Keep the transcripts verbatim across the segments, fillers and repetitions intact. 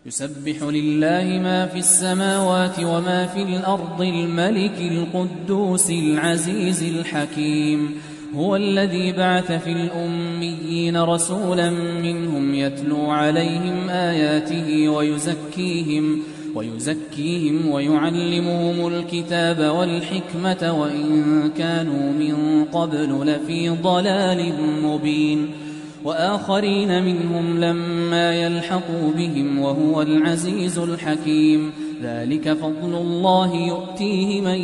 يسبح لله ما في السماوات وما في الأرض الملك القدوس العزيز الحكيم. هو الذي بعث في الأميين رسولا منهم يتلو عليهم آياته ويزكيهم ويزكيهم ويعلمهم الكتاب والحكمة وإن كانوا من قبل لفي ضلال مبين. وآخرين منهم لما يلحقوا بهم وهو العزيز الحكيم. ذلك فضل الله يؤتيه من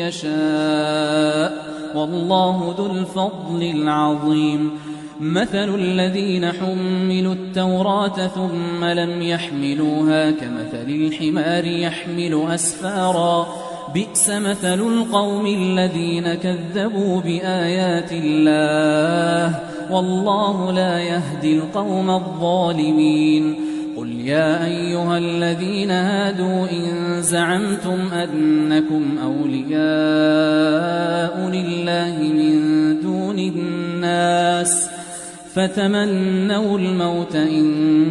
يشاء والله ذو الفضل العظيم. مثل الذين حملوا التوراة ثم لم يحملوها كمثل الحمار يحمل أسفارا بئس مثل القوم الذين كذبوا بآيات الله والله لا يهدي القوم الظالمين. قل يا أيها الذين هادوا إن زعمتم أنكم أولياء لله من دون الناس فتمنوا الموت إن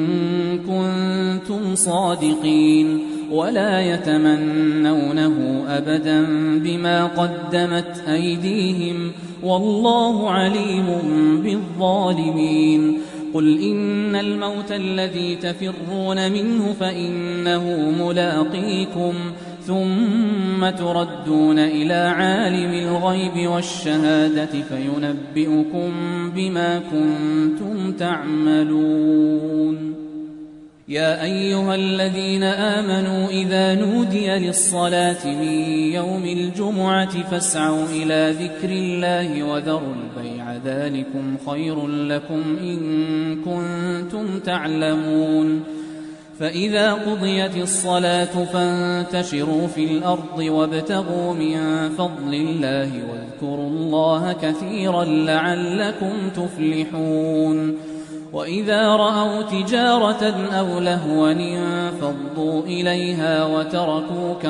كنتم صادقين ولا يتمنونه أبدا بما قدمت أيديهم والله عليم بالظالمين. قل إن الموت الذي تفرون منه فإنه ملاقيكم ثم تردون إلى عالم الغيب والشهادة فينبئكم بما كنتم تعملون. يا أيها الذين آمنوا إذا نودي للصلاة من يوم الجمعة فاسعوا إلى ذكر الله وذروا البيع ذلكم خير لكم إن كنتم تعلمون. فإذا قضيت الصلاة فانتشروا في الأرض وابتغوا من فضل الله واذكروا الله كثيرا لعلكم تفلحون. وإذا رأوا تجارة أو لهوا انفضوا إليها وتركوك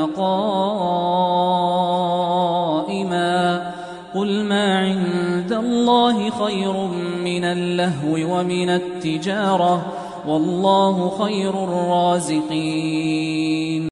قائما قل ما عند الله خير من اللهو ومن التجارة والله خير الرازقين.